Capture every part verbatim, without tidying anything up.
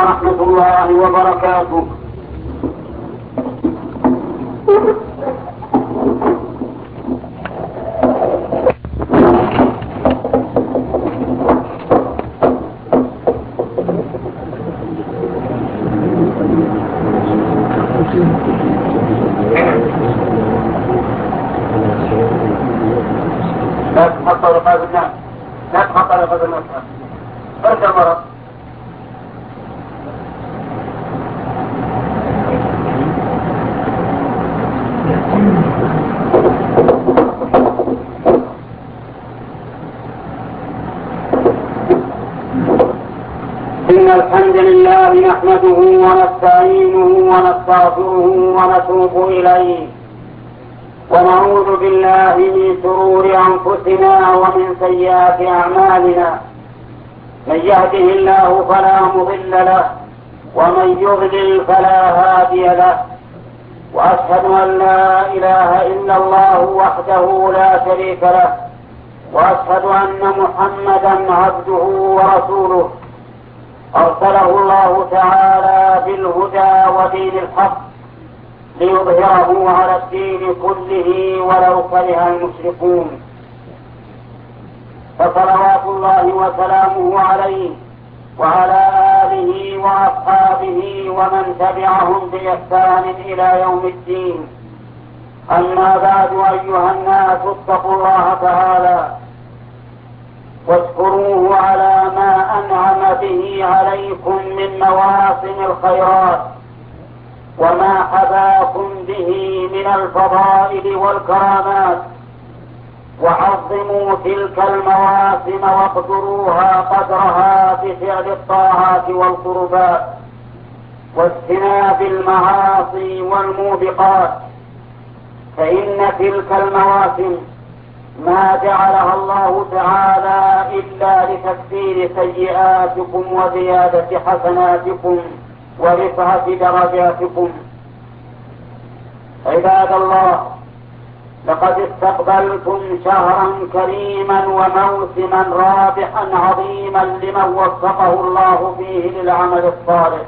ورحمة الله وبركاته. لا تخطر رقاب الناس، لا تخطر رقاب الناس. ارجع مرة. إن الحمد لله نحمده ونستعينه ونستغفره ونتوب إليه، ونعوذ بالله من شرور أنفسنا ومن سيئات أعمالنا. من يهده الله فلا مضل له، ومن يضلل فلا هادي له، وأشهد أن لا إله إلا الله وحده لا شريك له، وأشهد أن محمدا عبده ورسوله أرسله الله تعالى بالهدى ودين الحق ليظهره على الدين كله ولو كره المشركون. فصلوات الله وسلامه عليه وعلى آله وأصحابه ومن تبعهم بإحسان إلى يوم الدين. أما بعد، أيها الناس اتقوا الله تعالى واشكروه على ما أنعم به عليكم من مواسم الخيرات وما حباكم به من الفضائل والكرامات، وعظموا تلك المواسم واقدروها قدرها بفعل الطاعات والقربات واجتناب المعاصي والموبقات، فإن تلك المواسم ما جعلها الله تعالى إلا لتكفير سيئاتكم وزيادة حسناتكم ورفعة درجاتكم. عباد الله، لقد استقبلتم شهرا كريما وموسما رابحا عظيما لمن وفقه الله فيه للعمل الصالح.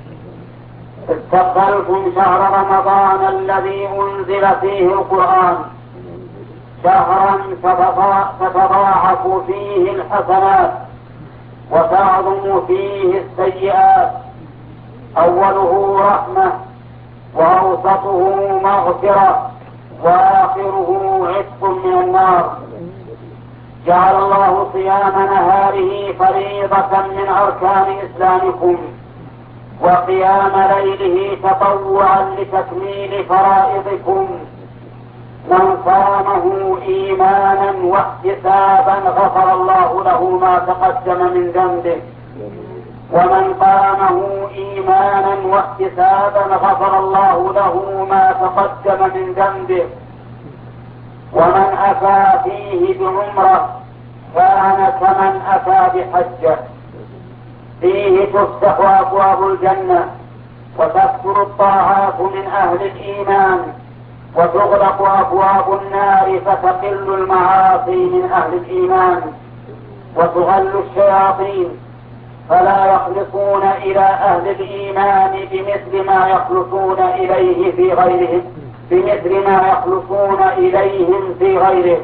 استقبلتم شهر رمضان الذي أنزل فيه القرآن، شهرا تتضاعف فيه الحسنات وتعظم فيه السيئات. أوله رحمة، وأوسطه مغفرة، وآخره عتق من النار. جعل الله صيام نهاره فريضة من أركان إسلامكم، وقيام ليله تطوعا لتكميل فرائضكم. من صامه إيمانا واحتسابا غفر الله له ما تقدم من ذنبه، ومن قامه إيمانا واحتسابا غفر الله له ما تقدم من ذنبه. ومن أتى فيه بعمرة كان كمن أتى بحجة. فيه تفتح أبواب الجنة وتكثر الطاعات من أهل الإيمان، وتغلق أبواب النار فتقل المعاصي من أهل الإيمان، وتغل الشياطين فلا يخلصون إلى أهل الإيمان بمثل ما يخلصون إليه في غيرهم بمثل ما يخلصون إليهم في غيره.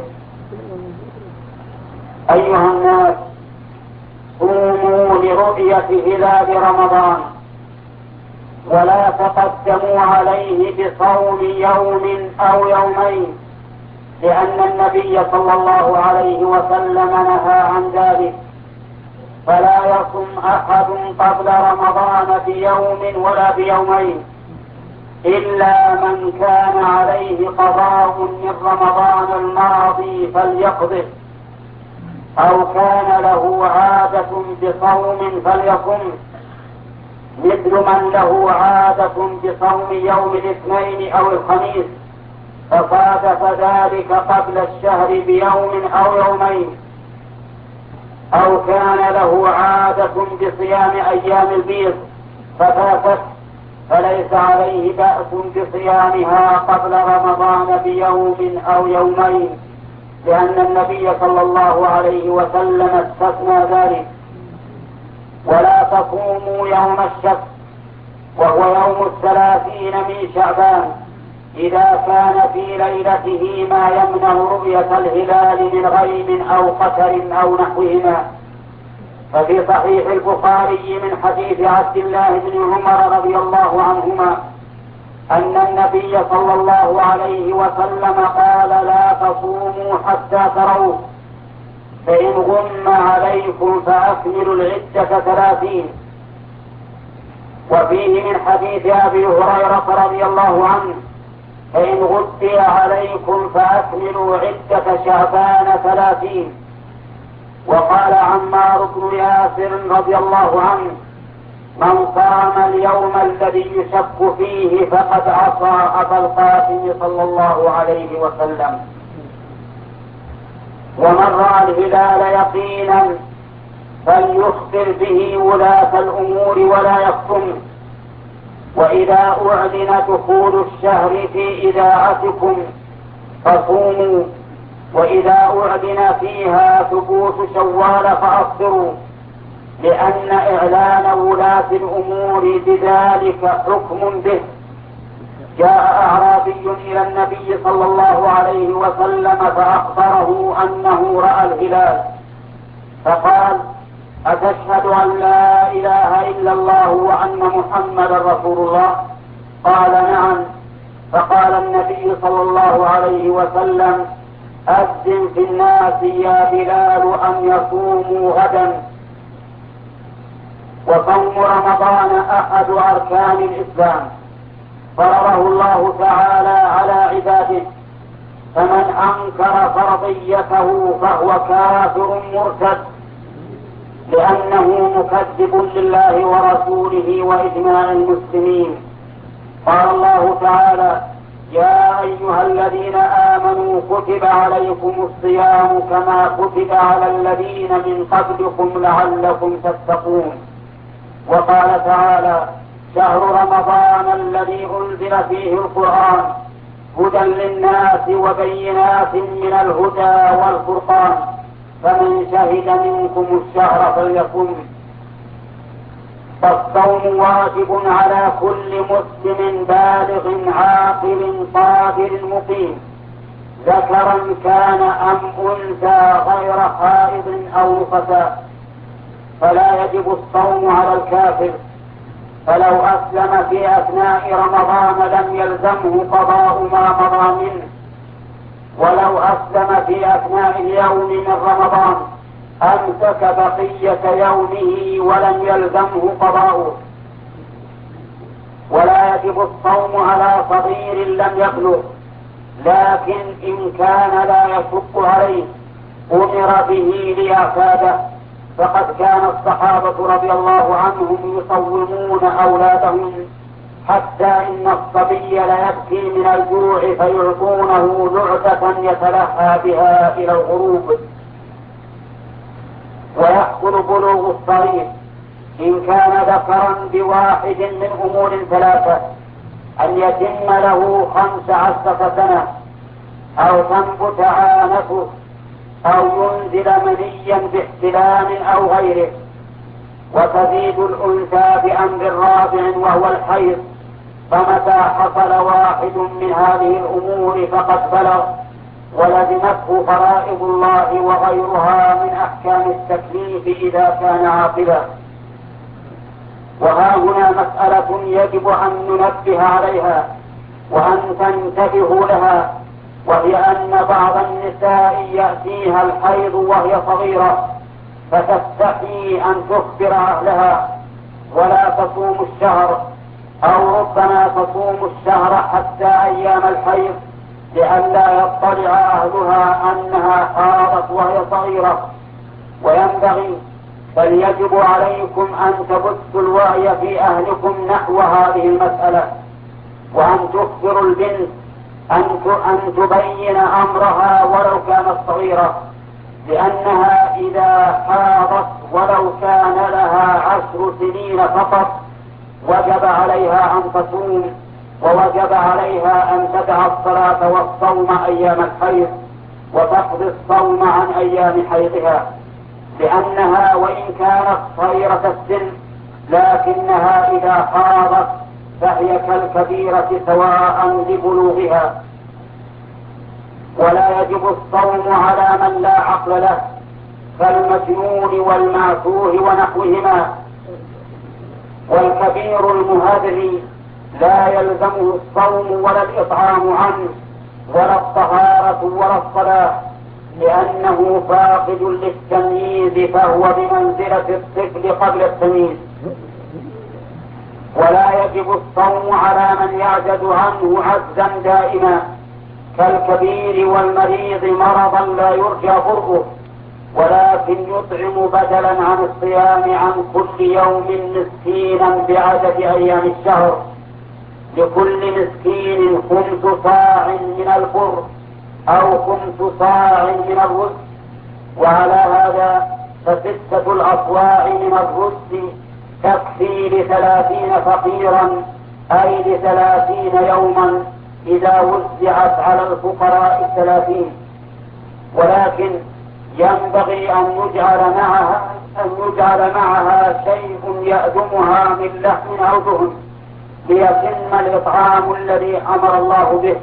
أيها الناس، صوموا لرؤية هلال رمضان، ولا تقدموا عليه بصوم يوم أو يومين، لأن النبي صلى الله عليه وسلم نهى عن ذلك. فلا يصم أحد قبل رمضان بيوم ولا بيومين، إلا من كان عليه قضاء من رمضان الماضي فليقضه، أو كان له عادة بصوم فليصم، مثل من له عادة بصوم يوم الاثنين أو الخميس فصادف ذلك قبل الشهر بيوم أو يومين، أو كان له عادة بصيام أيام البيض ففاتت، فليس عليه بأس بصيامها قبل رمضان بيوم أو يومين، لأن النبي صلى الله عليه وسلم استثنى ذلك. ولا تصوموا يوم الشك وهو يوم الثلاثين من شعبان إذا كان في ليلته ما يمنع رؤية الهلال من غيم أو قتر أو نحوهما. ففي صحيح البخاري من حديث عبد الله بن عمر رضي الله عنهما أن النبي صلى الله عليه وسلم قال: لا تصوموا حتى تروا، فإن غم عليكم فأكملوا العدة ثلاثين. وفيه من حديث أبي هريرة رضي الله عنه: فإن غطي عليكم فأكملوا عدة شعبان ثلاثين. وقال عمار بن ياسر رضي الله عنه: من صام اليوم الذي يشك فيه فقد عصى أبا القاسم صلى الله عليه وسلم. ومن رأى الهلال يقينا فليخبر به ولاة الأمور ولا يكتم. وإذا أعلن دخول الشهر في إذاعتكم فصوموا، وإذا أعلن فيها ثبوت شوال فأفطروا، لأن إعلان ولاة الأمور بذلك حكم به. جاء أعرابي إلى النبي صلى الله عليه وسلم فأخبره أنه رأى الهلال، فقال: أتشهد أن لا إله إلا الله وأن محمدا رسول الله؟ قال: نعم. فقال النبي صلى الله عليه وسلم: أذن في الناس يا بلال أن يصوموا غدا. وصوم رمضان أحد أركان الإسلام فرضه الله تعالى على عباده، فمن أنكر فرضيته فهو كافر مرتد، لأنه مكذب لله ورسوله وإجماع المسلمين. قال الله تعالى: يا أيها الذين آمنوا كتب عليكم الصيام كما كتب على الذين من قبلكم لعلكم تتقون. وقال تعالى: شهر رمضان الذي أنزل فيه القرآن هدى للناس وبينات من الهدى والفرقان، فمن شهد منكم الشهر فليصم. فالصوم واجب على كل مسلم بالغ عاقل قادر مقيم، ذكرا كان أم أنثى غير حائض أو نفساء. فلا يجب الصوم على الكافر، فلو أسلم في أثناء رمضان لم يلزمه قضاء ما مضى منه، ولو أسلم في أثناء اليوم من رمضان أمسك بقية يومه ولم يلزمه قضاؤه. ولا يجب الصوم على صغير لم يبلغ، لكن إن كان لا يشق عليه أمر به ليعتاده، فقد كان الصحابة رضي الله عنهم يصومون أولادهم حتى إن الصبي ليبكي من الجوع فيعطونه لعبة يتلهى بها إلى الغروب. ويحصل بلوغ الصغير إن كان ذكرا بواحد من أمور ثلاثة: أن يتم له خمس عشرة سنة، أو تنبت عانته، أو ينزل منيا باحتلام أو غيره. وتزيد الأنثى بأمر رابع وهو الحيض، فمتى حصل واحد من هذه الأمور فقد بلغ ولزمته فرائض الله وغيرها من أحكام التكليف إذا كان عاقلا. وها هنا مسألة يجب أن ننبه عليها وأن تنتبهوا لها، وهي أن بعض النساء يأتيها الحيض وهي صغيرة فتستحي أن تخبر أهلها ولا تصوم الشهر، أو ربما تصوم الشهر حتى أيام الحيض لئلا يطلع أهلها أنها حاضت وهي صغيرة. وينبغي بل يجب عليكم أن تبثوا الوعي في أهلكم نحو هذه المسألة، وأن تخبروا البنت أن تبين أمرها ولو كانت صغيرة، لأنها إذا حاضت ولو كان لها عشر سنين فقط وجب عليها أن تصوم، ووجب عليها أن تدع الصلاة والصوم أيام الحيض وتقضي الصوم عن أيام حيضها. لأنها وإن كانت صغيرة السن لكنها إذا حاضت فهي كالكبيرة سواء لبلوغها. ولا يجب الصوم على من لا عقل له كالمجنون والمعتوه ونحوهما. والكبير المهذب لا يلزمه الصوم ولا الإطعام عنه ولا الطهارة ولا الصلاة، لأنه فاقد للتمييز فهو بمنزلة الطفل قبل التمييز. ولا يجب الصوم على من يعجز عنه عجزا دائما كالكبير والمريض مرضا لا يرجى برؤه، ولكن يطعم بدلا عن الصيام عن كل يوم مسكينا بعدد أيام الشهر، لكل مسكين خمس صاع من البر أو خمس صاع من الرز. وعلى هذا فستة الأصواع من الرز تكفي لثلاثين فقيرا، أي لثلاثين يوما إذا وزعت على الفقراء الثلاثين. ولكن ينبغي أن يجعل معها أن يجعل معها شيء يأدمها من لحم أو دهن ليتم الإطعام الذي أمر الله به.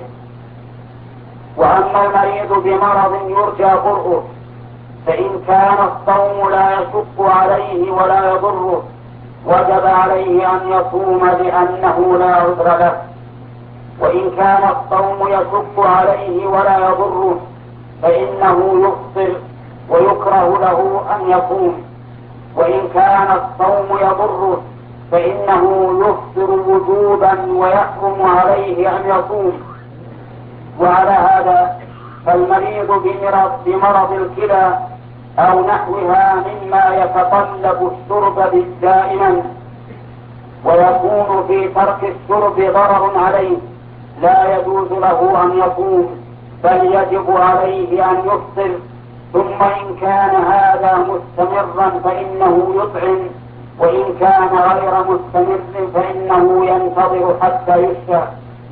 وأما المريض بمرض يرجى برؤه فإن كان الصوم لا يشق عليه ولا يضره وجب عليه أن يصوم لأنه لا عذر له. وإن كان الصوم يشق عليه ولا يضره فإنه يفطر ويكره له أن يصوم. وإن كان الصوم يضره فإنه يفطر وجوبا ويحرم عليه أن يصوم. وعلى هذا فالمريض بمرض, بمرض الكلى أو نحوها مما يتطلب الشرب دائما ويكون في ترك الشرب ضرر عليه لا يجوز له أن يصوم، بل يجب عليه أن يفطر. ثم إن كان هذا مستمرا فإنه يطعم، وإن كان غير مستمر فإنه ينتظر حتى يشفى.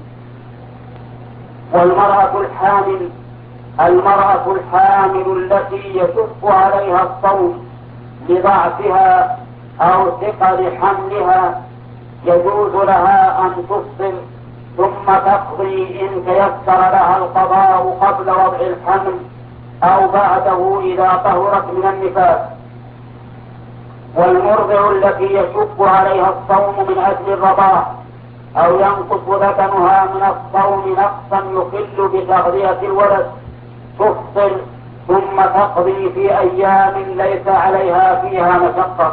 والمرأة الحامل المرأة الحامل التي يشق عليها الصوم لضعفها أو ثقل حملها يجوز لها أن تفطر ثم تقضي إن تيسر لها القضاء قبل وضع الحمل أو بعده إذا طهرت من النفاس. والمرضع التي يشق عليها الصوم من أجل الرضاع أو ينقص بدنها من الصوم نقصا يخل بتغذية الولد تفطر ثم تقضي في أيام ليس عليها فيها مشقة.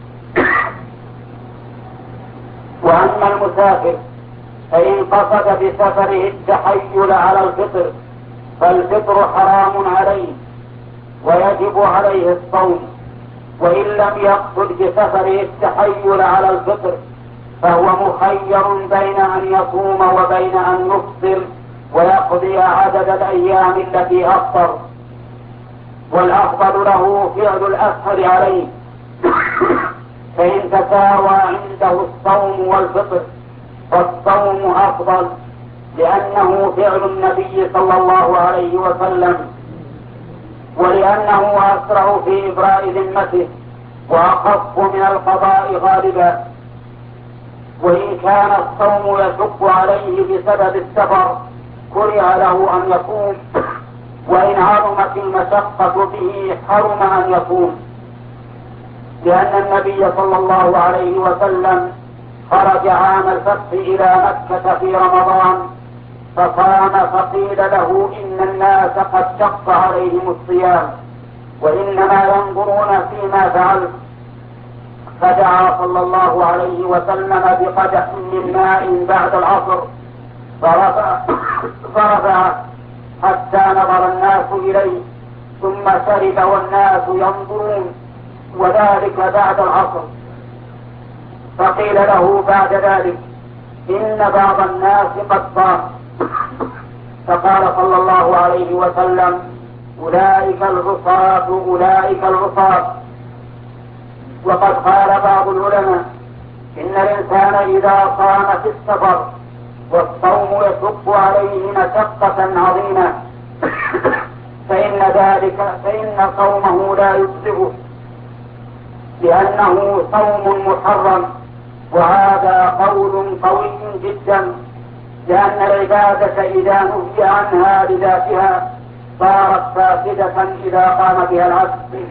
وأما المسافر فإن قصد بسفره التحيل على الفطر فالفطر حرام عليه ويجب عليه الصوم. وإن لم يقصد بسفره التحيل على الفطر فهو مخير بين أن يصوم وبين أن يفطر ويقضي عدد الأيام التي أفطر، والأفضل له فعل الأسهل عليه فإن تساوى عنده الصوم والفطر فالصوم أفضل، لأنه فعل النبي صلى الله عليه وسلم، ولأنه أسرع في إبراء ذمته وأخف من القضاء غالبا. وإن كان الصوم يشق عليه بسبب السفر كره له أن يصوم، وإن عظمت المشقة به حرم أن يصوم، لأن النبي صلى الله عليه وسلم خرج عام الفتح إلى مكة في رمضان فصام فقيل له إن الناس قد شق عليهم الصيام وإنما ينظرون فيما فعلت، فدعا صلى الله عليه وسلم بقدح من ماء بعد العصر فرفع, فرفع حتى نظر الناس إليه ثم شرب والناس ينظرون، وذلك بعد العصر. فقيل له بعد ذلك إن بعض الناس قد صام، فقال صلى الله عليه وسلم أولئك العصاة أولئك العصاة. وقد قال بعض العلماء إن الإنسان إذا صام في السفر والصوم يشق عليه مشقة عظيمة فإن ذلك فإن صومه لا يجزئه لأنه صوم محرم، وهذا قول قوي جدا، لأن العبادة إذا نهي عنها لذاتها صارت فاسدة إذا قام بها العبد.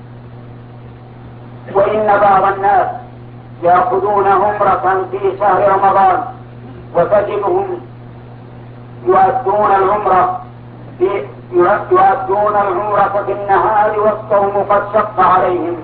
وإن بعض الناس يأخذون عمرة في شهر رمضان وتجدهم يؤدون العمرة في يؤدون العمرة في النهار والصوم قد شق عليهم.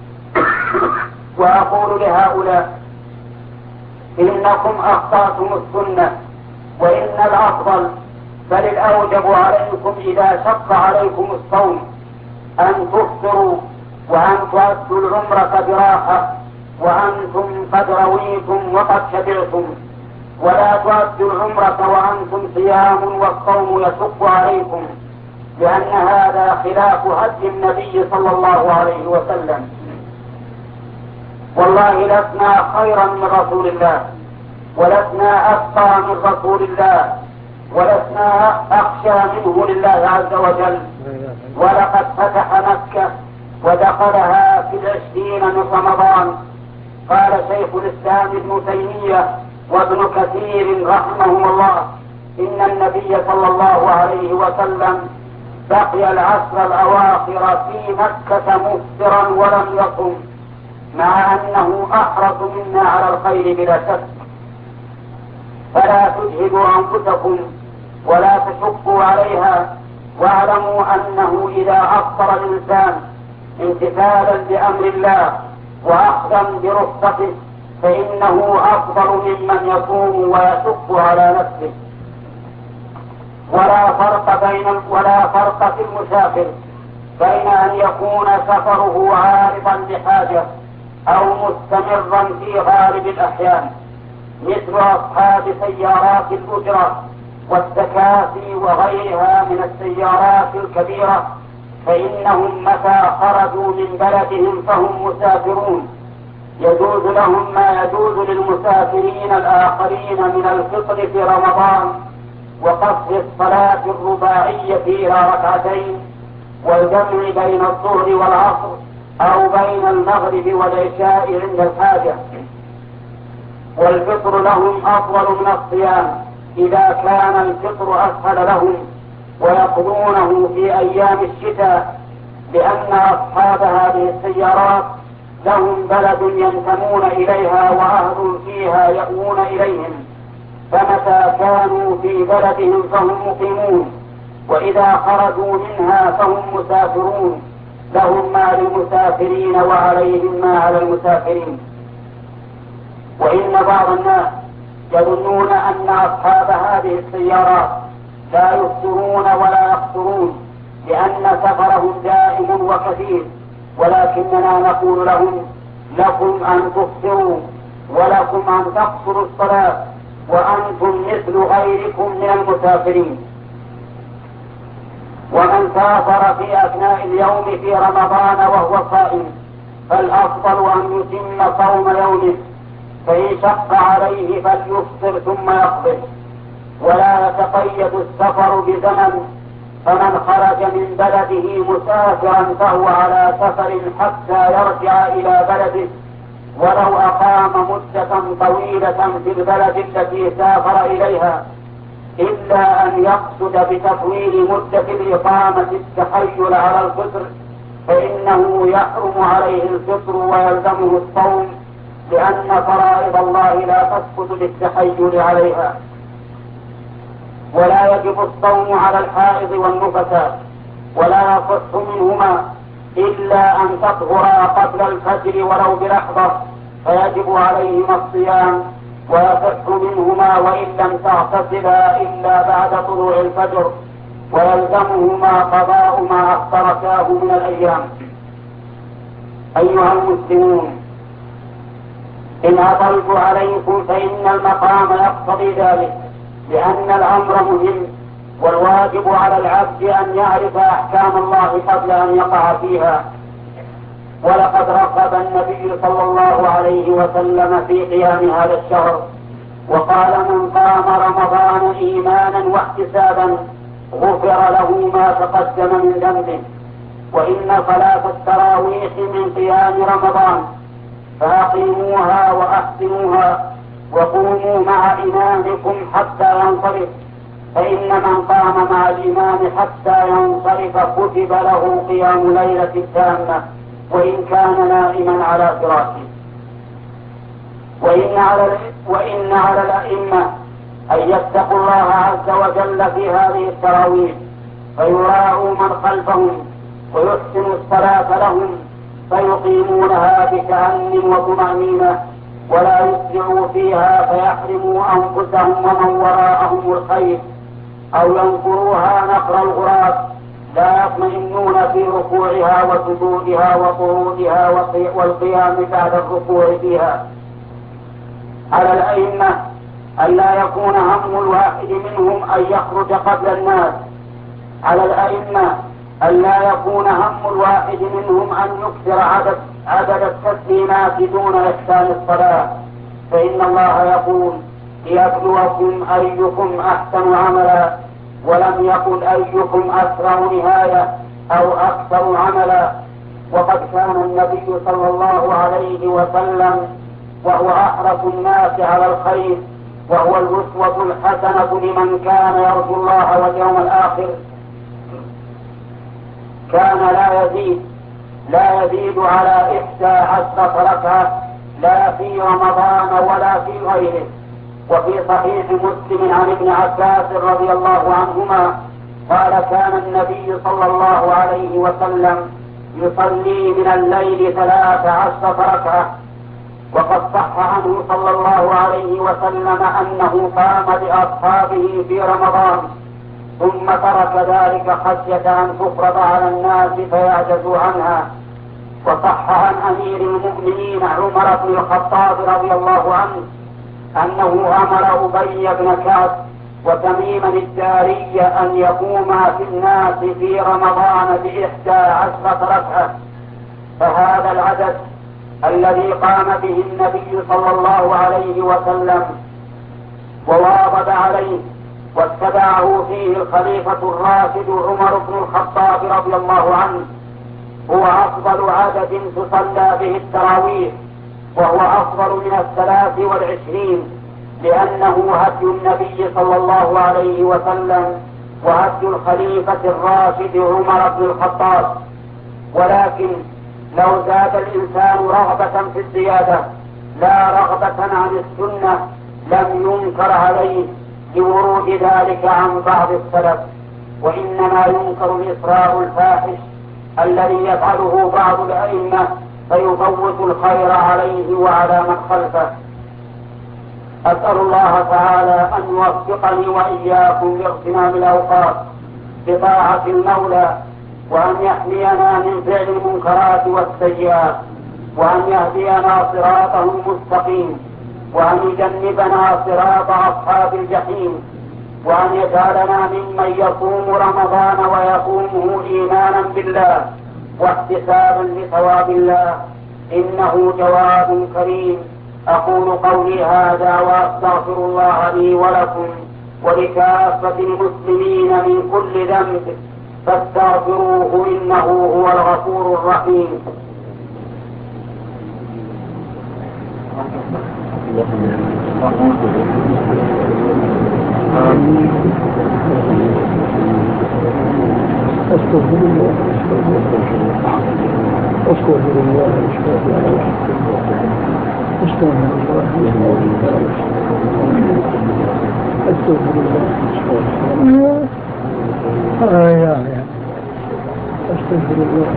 وأقول لهؤلاء: إنكم أخطأتم السنة، وإن الأفضل بل الأوجب عليكم إذا شق عليكم الصوم أن تفطروا وأن تؤدوا العمرة براحة وأنتم قد رويتم وقد شبعتم، ولا تؤدوا العمرة وأنتم صيام والصوم يشق عليكم، لأن هذا خلاف هدي النبي صلى الله عليه وسلم. والله لسنا خيرا من رسول الله، ولسنا أتقى من رسول الله، ولسنا أخشى منه لله عز وجل. ولقد فتح مكة ودخلها في العشرين من رمضان. قال شيخ الإسلام ابن تيمية وابن كثير رحمهم الله: إن النبي صلى الله عليه وسلم بقي العشر الأواخر في مكة مفطرا ولم يصم، مع أنه أحرص منا على الخير بلا شك. فلا تجهدوا أنفسكم ولا تشقوا عليها، واعلموا أنه إذا أفطر الإنسان امتثالا لأمر الله وأخذا برخصته فإنه أفضل ممن يصوم ويشق على نفسه. ولا فرق بين ولا فرق في المسافر بين أن يكون سفره عارضا لحاجة أو مستمرا في غالب الأحيان، مثل أصحاب سيارات الأجرة والتكاسي وغيرها من السيارات الكبيرة، فإنهم متى خرجوا من بلدهم فهم مسافرون، يجوز لهم ما يجوز للمسافرين الآخرين من الفطر في رمضان وقصر الصلاة الرباعية إلى ركعتين، والجمع بين الظهر والعصر أو بين المغرب والعشاء عند الحاجة. والفطر لهم أفضل من الصيام إذا كان الفطر أسهل لهم، ويقضونه في أيام الشتاء، لأن أصحاب هذه السيارات لهم بلد ينتمون إليها وأهل فيها يأوون إليهم، فمتى كانوا في بلدهم فهم مقيمون، وإذا خرجوا منها فهم مسافرون، لهم ما للمسافرين وعليهم ما على المسافرين. وإن بعض الناس يظنون أن أصحاب هذه السيارات لا يفطرون ولا يقصرون لأن سفرهم دائم وكثير، ولكننا نقول لهم: لكم أن تفطروا ولكم أن تقصروا الصلاة وأنتم مثل غيركم من المسافرين. ومن سافر في أثناء اليوم في رمضان وهو صائم فالأفضل أن يتم صوم يومه، فإن شق عليه فليفطر ثم يقضي، ولا يتقيد السفر بزمن، فمن خرج من بلده مسافرا فهو على سفر حتى يرجع إلى بلده، ولو أقام مدة طويلة في البلد التي سافر إليها، إلا أن يقصد بتطويل مدة الإقامة التحيل على الفطر، فإنه يحرم عليه الفطر ويلزمه الصوم، لأن فرائض الله لا تسقط بالتحيل عليها. ولا يجب الصوم على الحائض والنفساء، ولا يصح منهما إلا أن تطهرا قبل الفجر ولو بلحظة، فيجب عليهما الصيام، ويصح منهما وإن لم تغتسلا إلا بعد طلوع الفجر، ويلزمهما قضاء ما أخطرتاه من الأيام. أيها المسلمون، إن أطلت عليكم فإن المقام يقتضي ذلك، لأن الأمر مهم، والواجب على العبد أن يعرف أحكام الله قبل أن يقع فيها. ولقد رغب النبي صلى الله عليه وسلم في قيام هذا الشهر، وقال: من قام رمضان إيمانا واحتسابا غفر له ما تقدم من ذنبه. وإن صلاة التراويح من من قيام رمضان فأقيموها وأحسنوها وقوموا مع إمامكم حتى ينصرف، فإن من قام مع الإمام حتى ينصرف كتب له قيام ليلة تامة وإن كان نائما على فراشه. وإن على, وإن على الأئمة أن يتقوا الله عز وجل في هذه التراويح فيراعوا من خلفهم ويحسنوا الصلاة لهم فيقيمونها بتأن وطمأنينة ولا يسرعوا فيها فيحرموا أنفسهم ومن وراءهم الخير أو ينقروها نقر الغراب، لا يطمئنون في ركوعها وسجودها وقعودها والقيام بعد الركوع فيها. على الأئمة أن لا يكون هم الواحد منهم أن يخرج قبل الناس، على الأئمة أن لا يكون هم الواحد منهم أن يكثر عدد, عدد التسليمات دون إحسان الصلاة، فإن الله يقول ليبلوكم أيكم أحسن عملا، ولم يقل أيكم أسرع نهاية أو أكثر عملا. وقد كان النبي صلى الله عليه وسلم وهو أحرص الناس على الخير وهو الأسوة الحسنة لمن كان يرجو الله واليوم الآخر، كان لا يزيد لا يزيد على إحدى عشرة ركعة لا في رمضان ولا في غيره. وفي صحيح مسلم عن ابن عباس رضي الله عنهما قال كان النبي صلى الله عليه وسلم يصلي من الليل ثلاث عشرة ركعة. وقد صح عنه صلى الله عليه وسلم أنه قام بأصحابه في رمضان ثم ترك ذلك خشية أن تفرض على الناس فيعجزوا عنها. وصح عن أمير المؤمنين عمر بن الخطاب رضي الله عنه أنه أمر أبي بن كعب وتميما الداري أن يقوما في الناس في رمضان بإحدى عشرة ركعة، فهذا العدد الذي قام به النبي صلى الله عليه وسلم وواظب عليه واتبعه فيه الخليفة الراشد عمر بن الخطاب رضي الله عنه هو أفضل عدد تصلى به التراويح، وهو أفضل من الثلاث والعشرين، لأنه هدي النبي صلى الله عليه وسلم وهدي الخليفة الراشد عمر بن الخطاب. ولكن لو زاد الإنسان رغبة في الزيادة لا رغبة عن السنة لم ينكر عليه لورود ذلك عن بعض السلف، وإنما ينكر الإسراء الفاحش الذي يفعله بعض الأئمة فيفوت الخير عليه وعلى من خلفه. أسأل الله تعالى أن يوفقني وإياكم لاغتنام الأوقات بطاعة المولى، وأن يحمينا من فعل المنكرات والسيئات، وأن يهدينا صراطه المستقيم، وأن يجنبنا صراط أصحاب الجحيم، وأن يجعلنا ممن يصوم رمضان ويقومه إيمانا بالله واحتسابا لثواب الله، إنه جواد كريم. أقول قولي هذا وأستغفر الله لي ولكم ولكافة المسلمين من كل ذنب فاستغفروه إنه هو الغفور الرحيم. أستغفر الله أستغفر الله أستغفر الله أستغفر الله آه يا يا أستغفر الله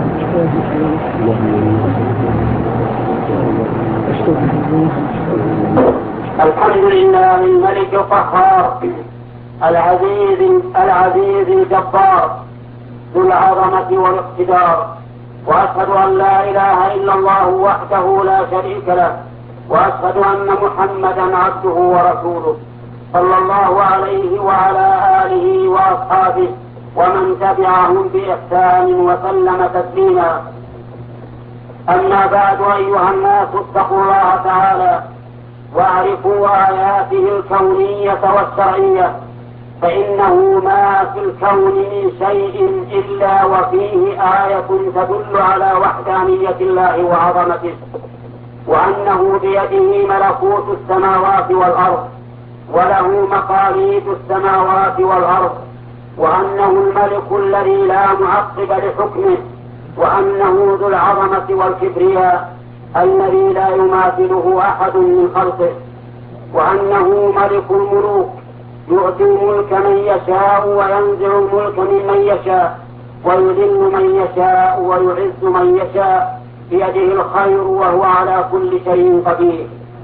أستغفر الله. الحمد لله الملك القهار العزيز العزيز الجبار ذو العظمة والاقتدار، وأشهد أن لا إله إلا الله وحده لا شريك له، وأشهد أن محمدا عبده ورسوله صلى الله عليه وعلى آله وأصحابه ومن تبعهم بإحسان وسلم تسليما. أما بعد أيها الناس اتقوا الله تعالى واعرفوا آياته الكونية والشرعية فإنه ما في الكون من شيء إلا وفيه آية تدل على وحدانية الله وعظمته، وأنه بيده ملكوت السماوات والأرض، وله مقاليد السماوات والأرض، وأنه الملك الذي لا معقب لحكمه، وأنه ذو العظمة والكبرياء الذي لا يماثله أحد من خلقه، وأنه ملك الملوك يؤتي الملك من يشاء وينزع الملك ممن يشاء ويذل من يشاء ويعز من يشاء، بيده الخير وهو على كل شيء قدير.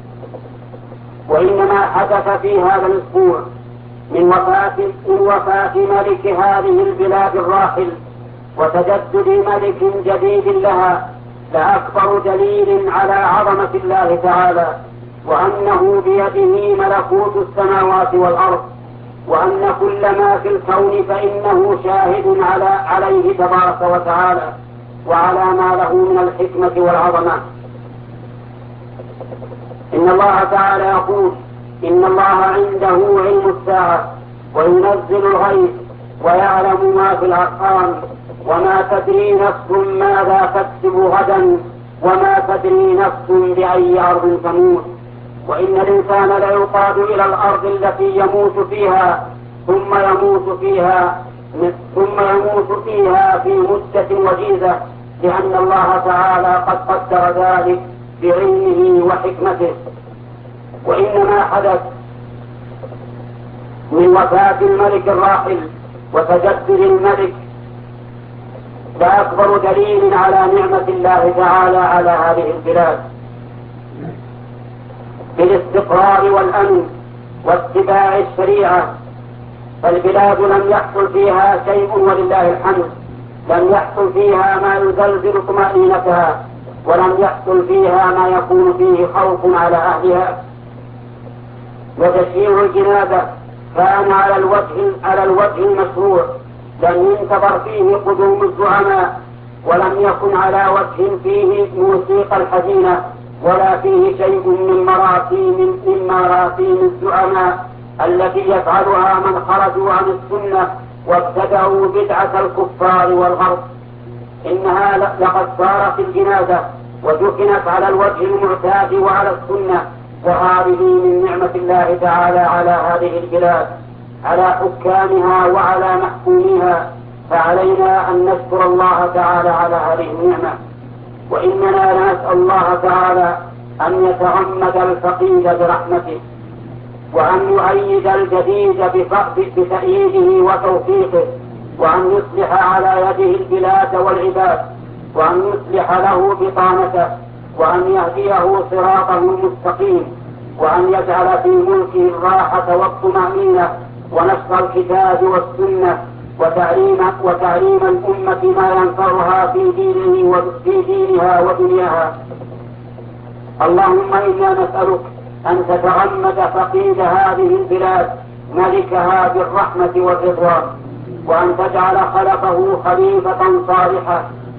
وإنما حدث في هذا الأسبوع من وفاة من وفاة ملك هذه البلاد الراحل وتجدد ملك جديد لها لأكبر دليل على عظمة الله تعالى، وأنه بيده ملكوت السماوات والأرض، وأن كل ما في الكون فإنه شاهد على عليه تبارك وتعالى وعلى ما له من الحكمة والعظمة. إن الله تعالى يقول: إن الله عنده علم الساعة وينزل الغيث ويعلم ما في الأرحام وما تدري نفس ماذا تكسب غدا وما تدري نفس بأي أرض تموت، وإن الإنسان ليقاد إلى الأرض التي يموت فيها ثم يموت فيها ثم يموت فيها في مدة وجيزة، لأن الله تعالى قد قدر ذلك بعلمه وحكمته. وإنما حدث من وفاة الملك الراحل وتجدد الملك فأكبر دليل على نعمة الله تعالى على هذه البلاد بالاستقرار والأمن واتباع الشريعة. فالبلاد لم يحصل فيها شيء ولله الحمد، لم يحصل فيها ما يزلزل طمأنينتها، ولم يحصل فيها ما يكون فيه خوف على أهلها. وتشييع الجنازة كان على الوجه على الوجه المشروع، لم ينتظر فيه قدوم الزعماء، ولم يكن على وجه فيه موسيقى الحزينة، ولا فيه شيء من مراسيم من مراسيم الزعماء التي يفعلها من خرجوا عن السنة وابتدعوا بدعة الكفار والغرب. إنها لقد صارت الجنازة ودفنت على الوجه المعتاد وعلى السنة، وهذه من نعمة الله تعالى على هذه البلاد، على حكامها وعلى محكوميها، فعلينا أن نشكر الله تعالى على هذه النعمة. وإننا نسأل الله تعالى أن يتغمد الفقيد برحمته، وأن يؤيد الجديد بتأييده وتوفيقه، وأن يصلح على يده البلاد والعباد، وأن يصلح له بطانته، وأن يهديه صراطه المستقيم، وأن يجعل في ملكه الراحة والطمأنينة ونشر الكتاب والسنة وتعليم وتعليم الأمة ما ينفعها في دينه وفي دينها ودنياها. اللهم إنا نسألك أن تتغمد فقيد هذه البلاد ملكها بالرحمة والرضوان، وأن تجعل خلفه خليفة صالحة،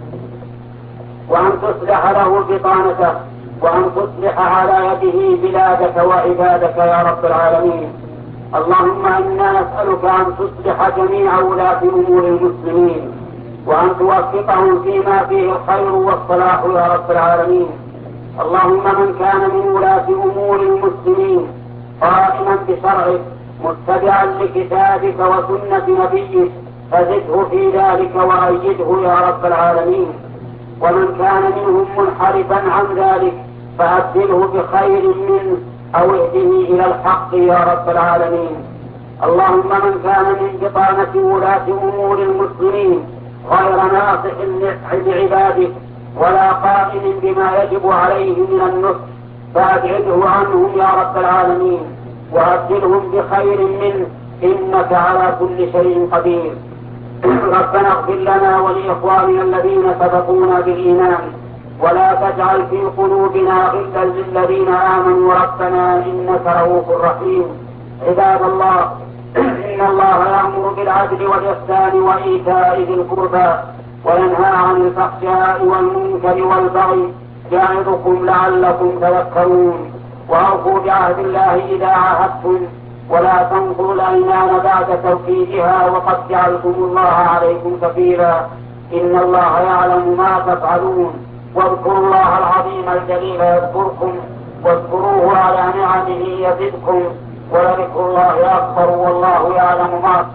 وأن تصلح له بطانته، وأن تصلح على يده بلادك وعبادك يا رب العالمين. اللهم إنا نسألك أن تصلح جميع ولاة أمور المسلمين، وأن توفقهم فيما فيه الخير والصلاح يا رب العالمين. اللهم من كان من ولاة أمور المسلمين قائما بشرعك متبعا لكتابك وسنة نبيك فزده في ذلك وأيده يا رب العالمين. ومن كان منهم منحرفا عن ذلك فأبدله بخير منه أو اهده إلى الحق يا رب العالمين. اللهم من كان من بطانة ولاة أمور المسلمين غير ناصح لعبادك ولا قائم بما يجب عليه من النصح فأبعده عنهم يا رب العالمين، وأبدلهم بخير منه إنك على كل شيء قدير. ربنا اغفر لنا ولإخواننا الذين سبقونا بالإيمان، ولا تجعل في قلوبنا غلا للذين آمنوا ربنا إنك رؤوف رحيم. عباد الله، إن الله يأمر بالعدل والإحسان وإيتاء ذي القربى وينهى عن الفحشاء والمنكر والبغي يعظكم لعلكم تذكرون. وأوفوا بعهد الله إذا عاهدتم، ولا تنقضوا الأيمان بعد توكيدها وقد جعلتم الله عليكم كفيلا إن الله يعلم ما تفعلون واذكروا الله العظيم الجليل يذكركم واذكروه على نعمه يزدكم ولذكر الله أكبر والله يعلم ما.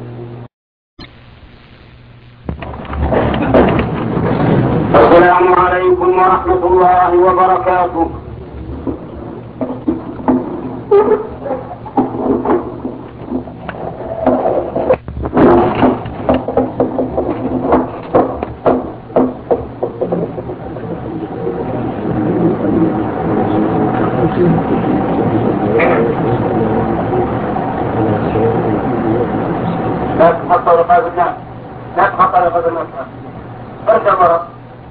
السلام عليكم ورحمة الله وبركاته. لا تحط رقاب الناس لا تحط رقاب الناس ارجع مرة.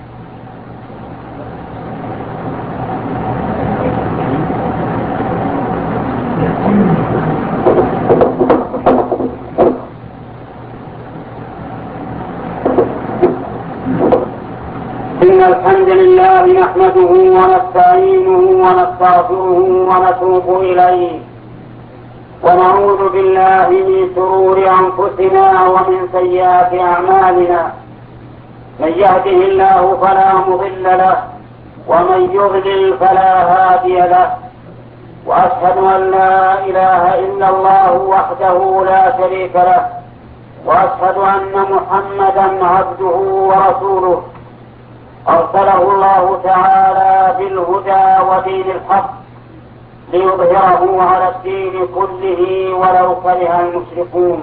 إن الحمد لله نحمده ونستعينه ونستغفره ونتوب إليه ونعوذ بالله من شرور أنفسنا ومن سيئات أعمالنا من يهده الله فلا مضل له ومن يضلل فلا هادي له وأشهد أن لا إله إلا الله وحده لا شريك له وأشهد أن محمدا عبده ورسوله أرسله الله تعالى بالهدى ودين الحق ليظهره على الدين كله ولو كره المشركون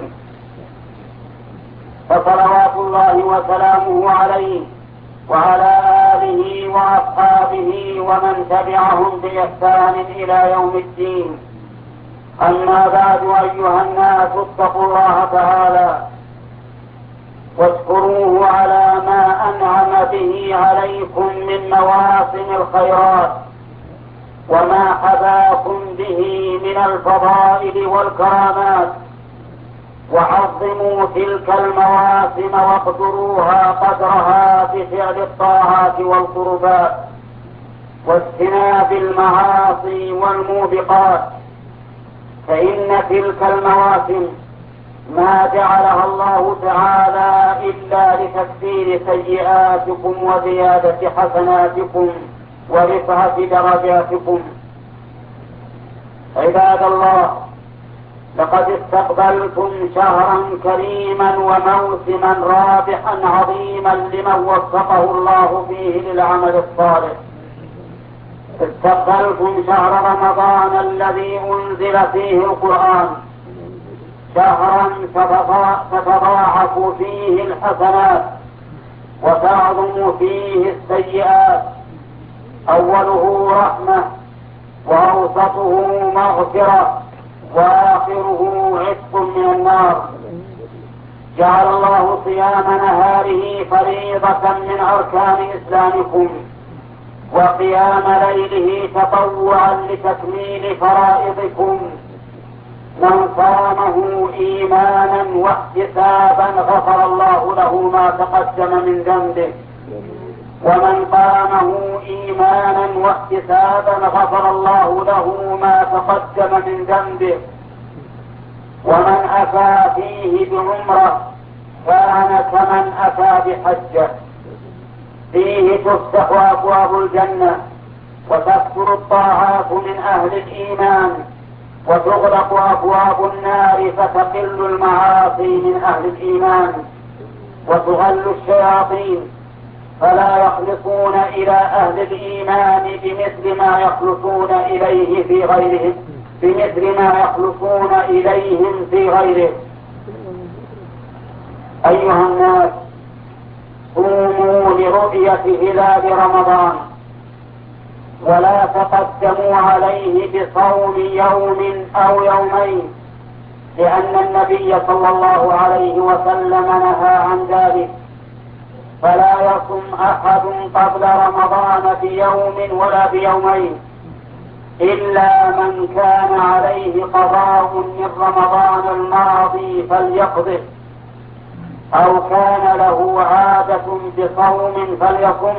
فصلوات الله وسلامه عليه وعلى آله وأصحابه ومن تبعهم بإحسان إلى يوم الدين. أما بعد أيها الناس اتقوا الله تعالى واشكروه على ما أنعم به عليكم من مواسم الخيرات وما حباكم به من الفضائل والكرامات وعظموا تلك المواسم واقدروها قدرها بفعل الطاعات والقربات واجتناب المعاصي والموبقات فإن تلك المواسم ما جعلها الله تعالى إلا لتكفير سيئاتكم وزيادة حسناتكم ورفعة درجاتكم. عباد الله لقد استقبلتم شهرا كريما وموسما رابحا عظيما لمن وفقه الله فيه للعمل الصالح. استقبلتم شهر رمضان الذي أنزل فيه القرآن شهرا تتضاعف فيه الحسنات وتعظم فيه السيئات أوله رحمة وأوسطه مغفرة وآخره عتق من النار. جعل الله صيام نهاره فريضة من أركان إسلامكم وقيام ليله تطوعا لتكميل فرائضكم. من صامه إيمانا واحتسابا غفر الله له ما تقدم من ذنبه ومن قامه إيمانا واحتسابا غفر الله له ما تقدم من ذنبه ومن أتى فيه بعمرة كان كمن أتى بحجة. فيه تفتح أبواب الجنة وتكثر الطاعات من أهل الإيمان وتغلق أبواب النار فتقل المعاصي من أهل الإيمان وتغل الشياطين فلا يخلصون إلى أهل الإيمان بمثل ما يخلصون إليه في غيرهم بمثل ما يخلصون إليهم في غيره. أيها الناس صوموا لرؤية هلال رمضان ولا تقدموا عليه بصوم يوم أو يومين لأن النبي صلى الله عليه وسلم نهى عن ذلك. فلا يصم أحد قبل رمضان بيوم ولا بيومين إلا من كان عليه قضاء من رمضان الماضي فليقضه أو كان له عادة بصوم فليصم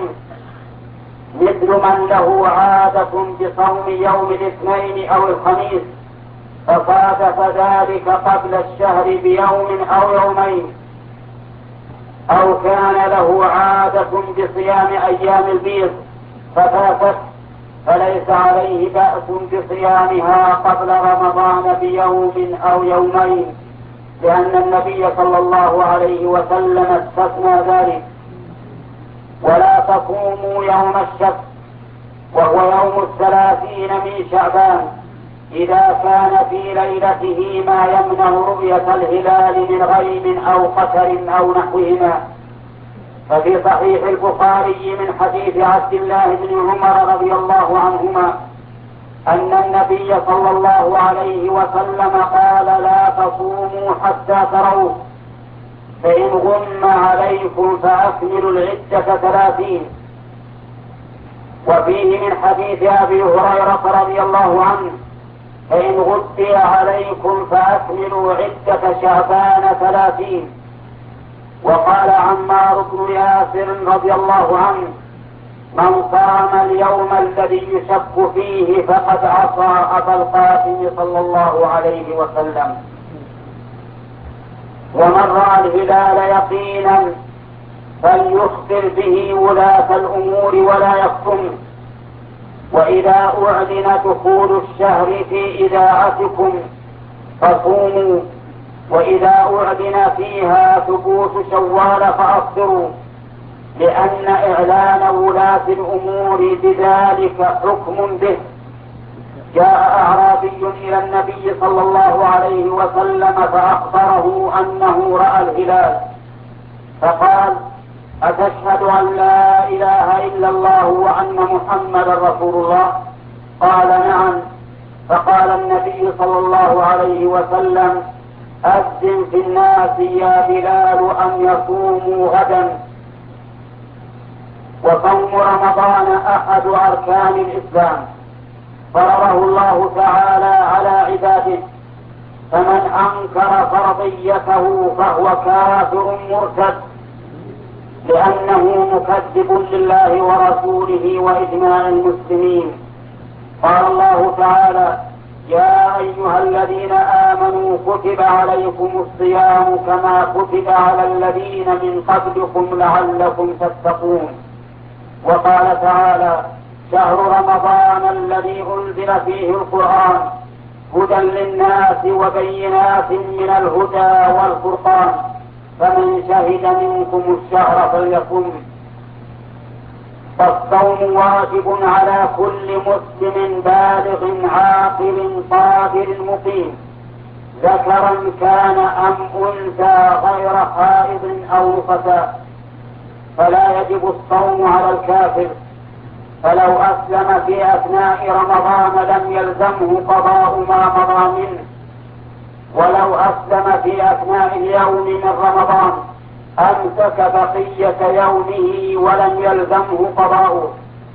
مثل من له عادة بصوم يوم الاثنين أو الخميس فصادف ذلك قبل الشهر بيوم أو يومين، أو كان له عادة بصيام أيام البيض ففاتت، فليس عليه بأس بصيامها قبل رمضان بيوم أو يومين، لأن النبي صلى الله عليه وسلم استثنى ذلك. ولا تصوموا يوم الشك وهو يوم الثلاثين من شعبان إذا كان في ليلته ما يمنع رؤية الهلال من غيم أو قتر أو نحوهما. ففي صحيح البخاري من حديث عبد الله بن عمر رضي الله عنهما أن النبي صلى الله عليه وسلم قال: لا تصوموا حتى تروا، فإن غم عليكم فأكملوا العدة ثلاثين. وفيه من حديث أبي هريرة رضي الله عنه: فإن غطي عليكم فأكملوا عدة شعبان ثلاثين. وقال عمار بن ياسر رضي الله عنه: من صام اليوم الذي يشك فيه فقد عصى أبا القاسم صلى الله عليه وسلم. ومن رأى الهلال يقينا فليخبر به ولاة الأمور ولا يكتم. وإذا أعلن دخول الشهر في إذاعتكم فصوموا، وإذا أعلن فيها ثبوت شوال فأفطروا، لأن إعلان ولاة الأمور بذلك حكم به. جاء أعرابي إلى النبي صلى الله عليه وسلم فأخبره أنه رأى الهلال، فقال: أتشهد أن لا إله إلا الله وأن محمدا رسول الله؟ قال: نعم. فقال النبي صلى الله عليه وسلم: أذن في الناس يا بلال أن يصوموا غدا. وصوم رمضان أحد أركان الإسلام، فرضه الله تعالى على عباده، فمن أنكر فرضيته فهو كافر مرتد، لأنه مكذب لله ورسوله وإجماع المسلمين. قال الله تعالى: يا أيها الذين آمنوا كتب عليكم الصيام كما كتب على الذين من قبلكم لعلكم تتقون. وقال تعالى: شهر رمضان الذي أنزل فيه القرآن هدى للناس وبينات من الهدى والفرقان، فمن شهد منكم الشهر فليصم. فالصوم واجب على كل مسلم بالغ عاقل قادر مقيم، ذكرا كان أم أنثى غير حائض أو نفساء. فلا يجب الصوم على الكافر، فلو أسلم في أثناء رمضان لم يلزمه قضاء ما مضى منه، ولو أسلم في أثناء اليوم من رمضان أمسك بقية يومه ولم يلزمه قضاؤه.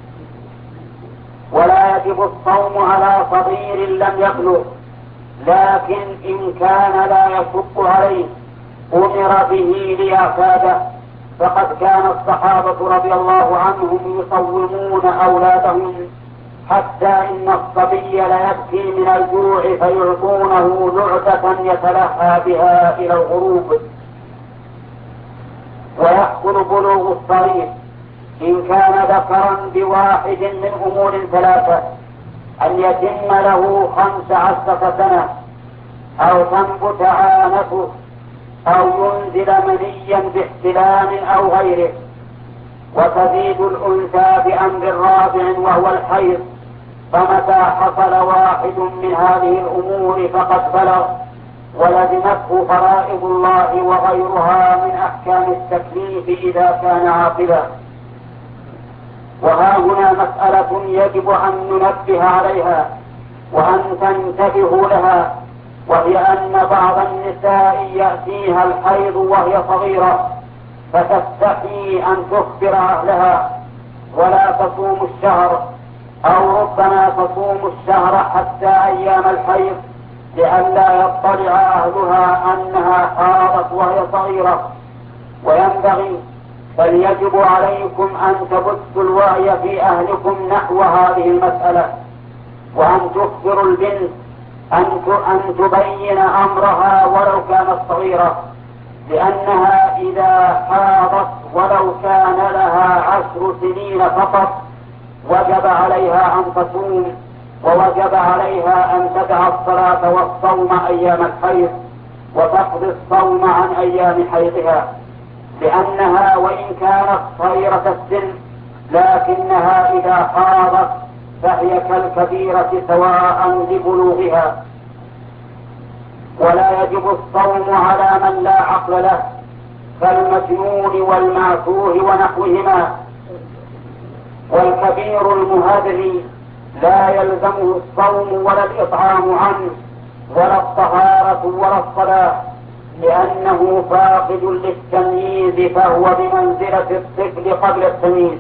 ولا يجب الصوم على صغير لم يبلغ، لكن إن كان لا يشق عليه أمر به ليعتاده، فقد كان الصحابة رضي الله عنهم يصومون أولادهم حتى إن الصبي ليبكي من الجوع فيعطونه لعبة يتلهى بها إلى الغروب. ويحصل بلوغ الصغير إن كان ذكرا بواحد من أمور ثلاثة: أن يتم له خمس عشرة سنة، أو تنبت عانته، أو ينزل منيا باحتلام أو غيره. وتزيد الأنثى بأمر رابع وهو الحيض، فمتى حصل واحد من هذه الأمور فقد بلغ ولزمته فرائض الله وغيرها من أحكام التكليف إذا كان عاقلا. وها هنا مسألة يجب أن ننبه عليها وأن تنتبهوا لها، وهي أن بعض النساء يأتيها الحيض وهي صغيرة فتستحي أن تخبر أهلها ولا تصوم الشهر، أو ربما تصوم الشهر حتى أيام الحيض لئلا يطلع أهلها أنها حاضت وهي صغيرة. وينبغي بل يجب عليكم أن تبثوا الوعي في أهلكم نحو هذه المسألة، وأن تخبروا البنت أن أن تبين أمرها ولو كانت صغيرة، لأنها إذا حاضت ولو كان لها عشر سنين فقط وجب عليها أن تصوم، ووجب عليها أن تدع الصلاة والصوم أيام الحيض وتقضي الصوم عن أيام حيضها، لأنها وإن كانت صغيرة السن لكنها إذا حاضت فهي كالكبيرة سواء لبلوغها. ولا يجب الصوم على من لا عقل له كالمجنون والمعتوه ونحوهما. والكبير المهذب لا يلزمه الصوم ولا الإطعام عنه ولا الطهارة ولا الصلاة، لأنه فاقد للتمييز فهو بمنزلة الطفل قبل التمييز.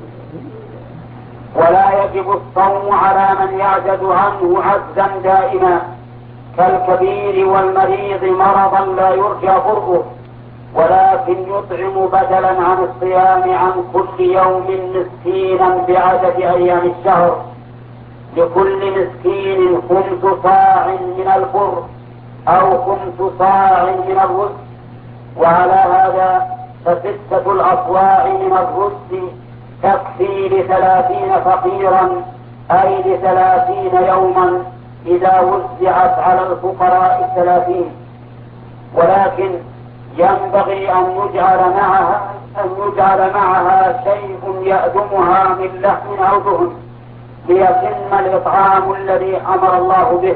ولا يجب الصوم على من يعجز عنه عجزا دائما كالكبير والمريض مرضا لا يرجى برؤه، ولكن يطعم بدلا عن الصيام عن كل يوم مسكينا بعدد أيام الشهر، لكل مسكين خمس صاع من البر أو خمس صاع من الرز. وعلى هذا فستة الأصواع من الرز تكفي لثلاثين فقيرا، أي لثلاثين يوما إذا وزعت على الفقراء الثلاثين. ولكن ينبغي أن يجعل معها أن يجعل معها شيء يأدمها من لحم أو دهن ليتم الإطعام الذي أمر الله به.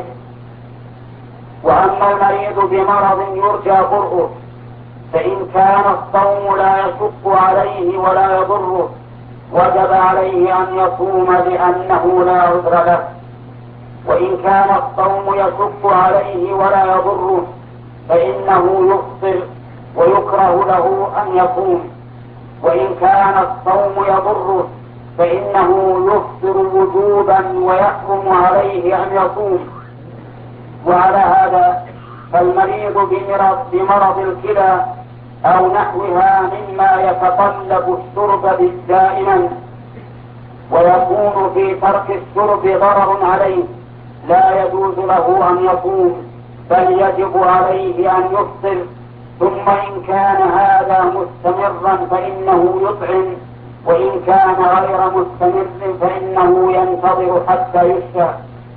وأما المريض بمرض يرجى برؤه فإن كان الصوم لا يشق عليه ولا يضره وجب عليه أن يصوم لأنه لا عذر له، وإن كان الصوم يشق عليه ولا يضره فإنه يفطر ويكره له أن يصوم، وإن كان الصوم يضره فإنه يفطر وجوبا ويحرم عليه أن يصوم. وعلى هذا فالمريض بمرض, بمرض الكلى أو نحوها مما يتطلب الشرب دائما ويكون في ترك الشرب ضرر عليه لا يجوز له أن يصوم، بل يجب عليه أن يفطر، ثم إن كان هذا مستمرا فإنه يطعم، وإن كان غير مستمر فإنه ينتظر حتى يشفى.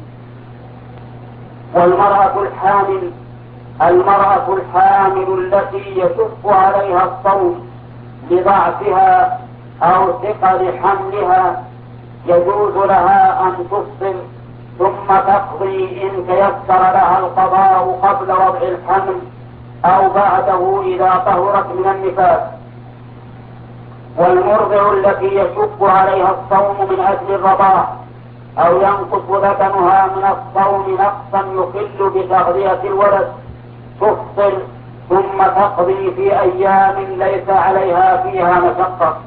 والمرأة الحامل المرأة الحامل التي يشق عليها الصوم لضعفها أو ثقل حملها يجوز لها أن تفطر ثم تقضي إن تيسر لها القضاء قبل وضع الحمل أو بعده إذا طهرت من النفاس. والمرضع التي يشق عليها الصوم من أجل الرضاع أو ينقص لبنها من الصوم نقصا يخل بتغذية الولد تفطر ثم تقضي في أيام ليس عليها فيها مشقة.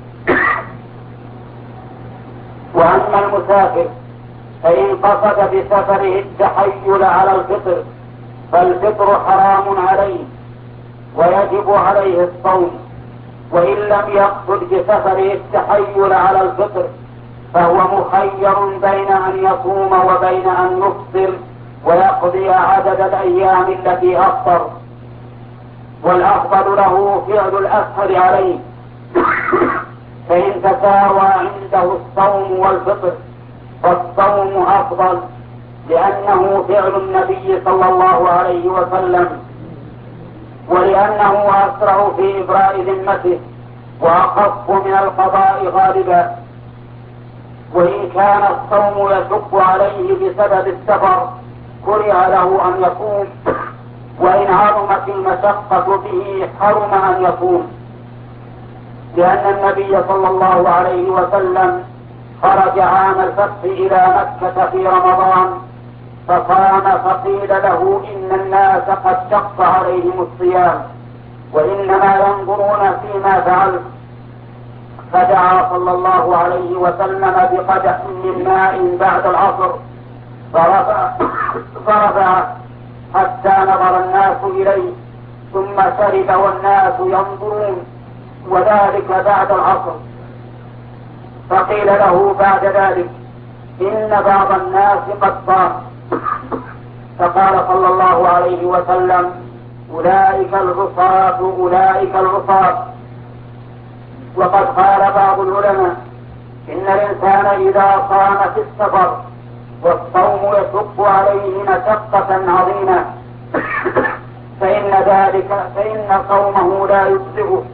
وأما المسافر فإن قصد بسفره التحيل على الفطر فالفطر حرام عليه ويجب عليه الصوم، وإن لم يقصد بسفره التحيل على الفطر فهو مخير بين أن يصوم وبين أن يفطر ويقضي عدد الأيام التي أفطر، والأفضل له فعل الأسهل عليه فإن تساوى عنده الصوم والفطر فالصوم أفضل، لأنه فعل النبي صلى الله عليه وسلم، ولأنه أسرع في إبراء ذمته وأخف من القضاء غالبا. وإن كان الصوم يشق عليه بسبب السفر كره له أن يصوم، وإن عظمت المشقة به حرم أن يصوم، لأن النبي صلى الله عليه وسلم خرج عام الفتح إلى مكة في رمضان فصام فقيل له إن الناس قد شق عليهم الصيام وإنما ينظرون فيما فعلت، فدعا صلى الله عليه وسلم بقدح من ماء بعد العصر فرفع, فرفع حتى نظر الناس إليه ثم شرب والناس ينظرون، وذلك بعد العصر. فقيل له بعد ذلك إن بعض الناس قد صام فقال صلى الله عليه وسلم: أولئك العصاة أولئك العصاة. وقد قال بعض العلماء: إن الإنسان إذا صام في السفر والصوم يشق عليه مشقة عظيمة فإن ذلك فإن صومه لا يجزئه،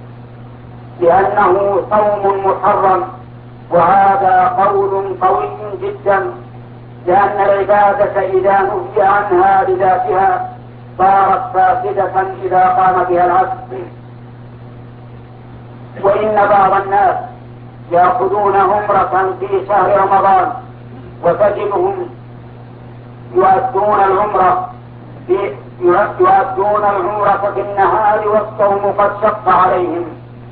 لأنه صوم محرم. وهذا قول قوي جدا، لأن العبادة إذا نهي عنها لذاتها صارت فاسدة إذا قام بها العبد. وإن بعض الناس يأخذون عمرة في شهر رمضان وتجدهم يؤدون العمرة في يؤدون العمرة في النهار والصوم قد شق عليهم.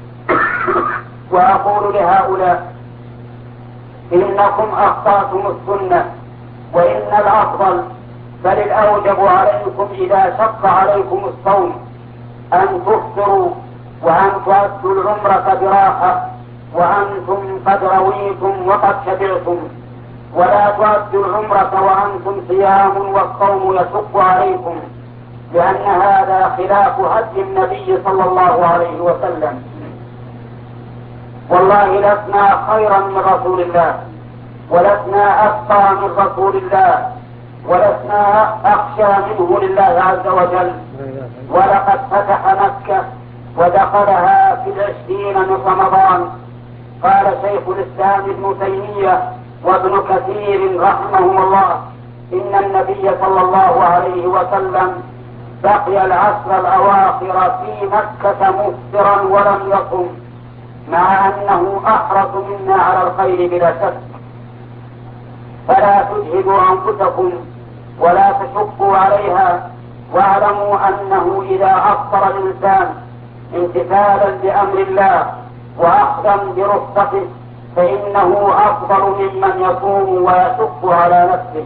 وأقول لهؤلاء: إنكم أخطأتم السنة، وإن الأفضل بل الأوجب عليكم إذا شق عليكم الصوم أن تفطروا وأن تؤدوا العمرة براحة وأنتم قد رويتم وقد شبعتم، ولا تؤدوا العمرة وأنتم صيام والصوم يشق عليكم، لأن هذا خلاف هدي النبي صلى الله عليه وسلم. والله لسنا خيرا من رسول الله، ولسنا أتقى من رسول الله، ولسنا أخشى منه لله عز وجل. ولقد فتح مكة ودخلها في العشرين من رمضان. قال شيخ الإسلام ابن تيمية وابن كثير رحمهم الله: إن النبي صلى الله عليه وسلم بقي العشر الأواخر في مكة مفطرا ولم يصم، مع أنه أحرص منا على الخير بلا شك. فلا تجهدوا أنفسكم ولا تشقوا عليها، واعلموا أنه إذا أفطر الإنسان امتثالا لأمر الله وأخذا برخصته فإنه أفضل ممن يصوم ويشق على نفسه.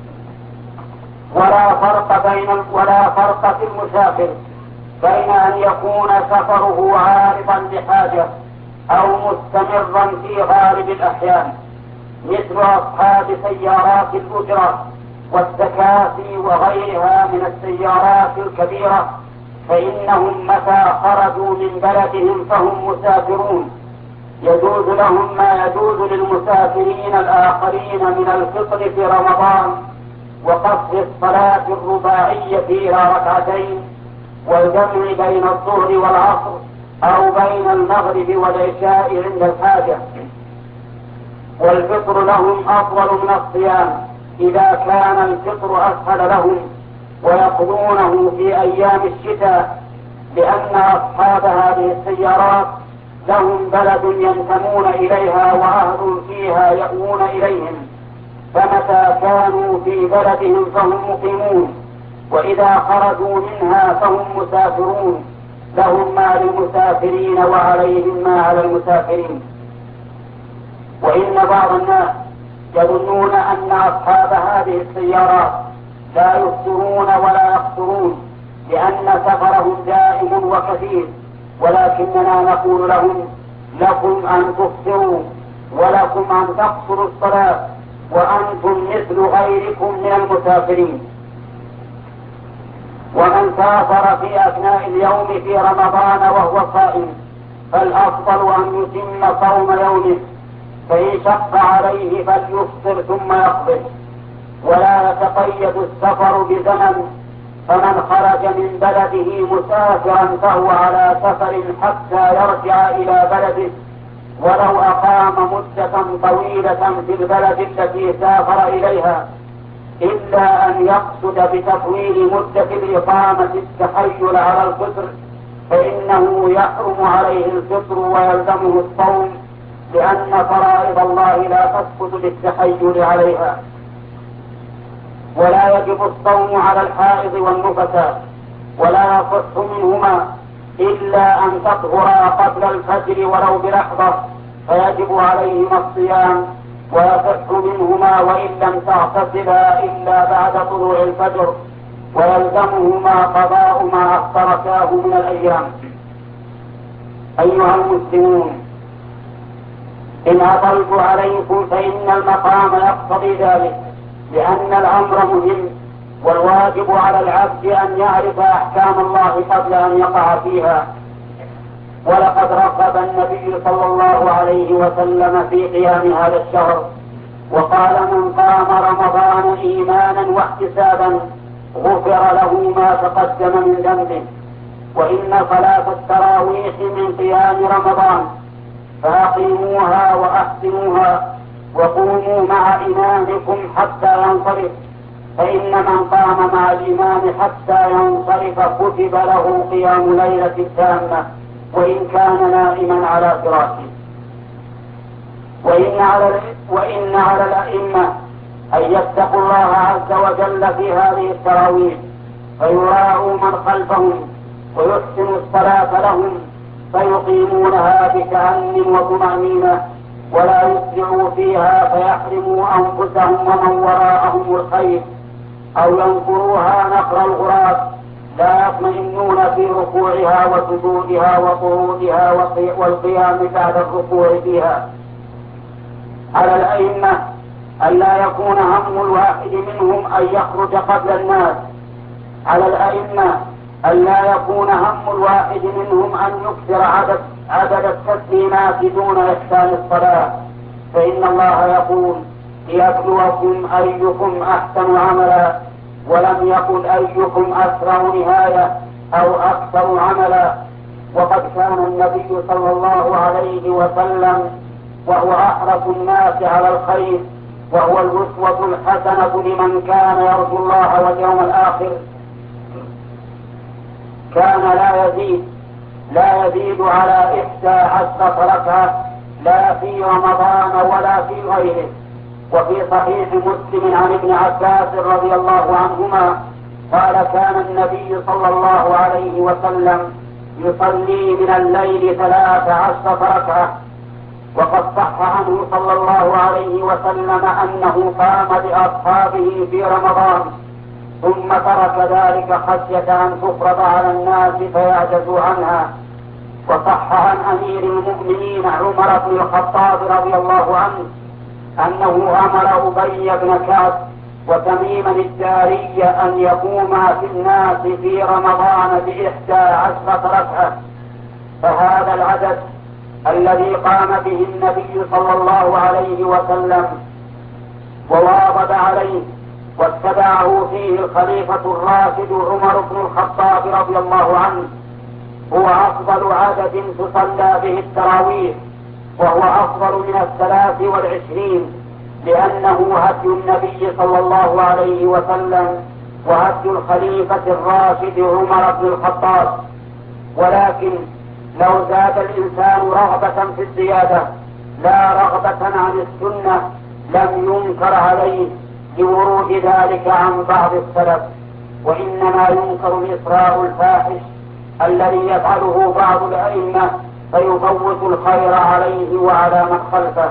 ولا فرق بين ولا فرق في المسافر بين أن يكون سفره عارضا لحاجة أو مستمرا في غالب الأحيان، مثل أصحاب سيارات الأجرة والتكاسي وغيرها من السيارات الكبيرة، فإنهم متى خرجوا من بلدهم فهم مسافرون، يجوز لهم ما يجوز للمسافرين الآخرين من الفطر في رمضان وقصر الصلاة الرباعية إلى ركعتين، والجمع بين الظهر والعصر أو بين المغرب والعشاء عند الحاجة. والفطر لهم أفضل من الصيام إذا كان الفطر أسهل لهم، ويقضونه في أيام الشتاء، لأن أصحاب هذه السيارات لهم بلد ينتمون إليها وأهل فيها يأوون إليهم، فمتى كانوا في بلدهم فهم مقيمون، وإذا خرجوا منها فهم مسافرون، لهم ما للمسافرين وعليهم ما على المسافرين. وإن بعض الناس يظنون أن أصحاب هذه السيارات لا يفطرون ولا يقصرون لأن سفرهم دائم وكثير، ولكننا نقول لهم: لكم أن تفطروا ولكم أن تقصروا الصلاة وأنتم مثل غيركم من المسافرين. ومن سافر في أثناء اليوم في رمضان وهو صائم فالأفضل أن يتم صوم يومه، فإن شق عليه فليفطر ثم يقضي، ولا يتقيد السفر بزمن، فمن خرج من بلده مسافرا فهو على سفر حتى يرجع إلى بلده، ولو أقام مدة طويلة في البلد التي سافر إليها، إلا أن يقصد بتطويل مدة الإقامة التحيل على الفطر، فإنه يحرم عليه الفطر ويلزمه الصوم، لأن فرائض الله لا تسقط بالتحيل عليها. ولا يجب الصوم على الحائض والنفساء، ولا يصح منهما إلا أن تطهرا قبل الفجر ولو بلحظة، فيجب عليهما الصيام، ويصح منهما وإن لم تغتسلا إلا بعد طلوع الفجر، ويلزمهما قضاء ما أفتركاه من الأيام. أيها المسلمون، إن أطلت عليكم فإن المقام يقتضي ذلك، لأن الأمر مهم، والواجب على العبد أن يعرف أحكام الله قبل أن يقع فيها. ولقد رغب النبي صلى الله عليه وسلم في قيام هذا الشهر، وقال: من قام رمضان إيمانا واحتسابا غفر له ما تقدم من ذنبه. وإن صلاة التراويح من قيام رمضان، فأقيموها وأحسنوها وقوموا مع إمامكم حتى ينصرف، فإن من قام مع الإمام حتى ينصرف كتب له قيام ليلة تامة وإن كان نائما على فراشه. وإن على وإن على الأئمة أن يتقوا الله عز وجل في هذه التراويح، فيراعوا من خلفهم ويحسنوا الصلاة لهم، فيقيمونها بتأن وطمأنينة، ولا يسرعوا فيها فيحرموا أنفسهم ومن وراءهم الخير، أو ينقروها نقر الغراب، لا يطمئنون في ركوعها وسجودها وقعودها والقيام بعد الركوع فيها. على الأئمة أن لا يكون هم الواحد منهم أن يخرج قبل الناس. على الأئمة أن لا يكون هم الواحد منهم أن يكثر عدد, عدد التسليمات دون إحسان الصلاة، فإن الله يقول: ليبلوكم أيكم أحسن عملا، ولم يقل أيكم أسرع نهاية أو أكثر عملا. وقد كان النبي صلى الله عليه وسلم وهو أحرص الناس على الخير، وهو الأسوة الحسنة لمن كان يرجو الله واليوم الآخر، كان لا يزيد لا يزيد على إحدى عشرة ركعة، لا في رمضان ولا في غيره. وفي صحيح مسلم عن ابن عباس رضي الله عنهما قال: كان النبي صلى الله عليه وسلم يصلي من الليل ثلاث عشرة ركعة. وقد صح عنه صلى الله عليه وسلم أنه قام بأصحابه في رمضان ثم ترك ذلك خشية أن تفرض على الناس فيعجزوا عنها. وصح عن أمير المؤمنين عمر بن الخطاب رضي الله عنه أنه أمر أبي بن كعب وتميما الداري أن يقوما في الناس في رمضان بإحدى عشرة ركعة. فهذا العدد الذي قام به النبي صلى الله عليه وسلم وواظب عليه واتبعه فيه الخليفة الراشد عمر بن الخطاب رضي الله عنه هو أفضل عدد تصلى به التراويح، وهو أفضل من الثلاث والعشرين، لأنه هدي النبي صلى الله عليه وسلم وهدي الخليفة الراشد عمر بن الخطاب. ولكن لو زاد الإنسان رغبة في الزيادة لا رغبة عن السنة لم ينكر عليه لورود ذلك عن بعض السلف، وإنما ينكر الإسراء الفاحش الذي يفعله بعض الأئمة فيفوت الخير عليه وعلى من خلفه.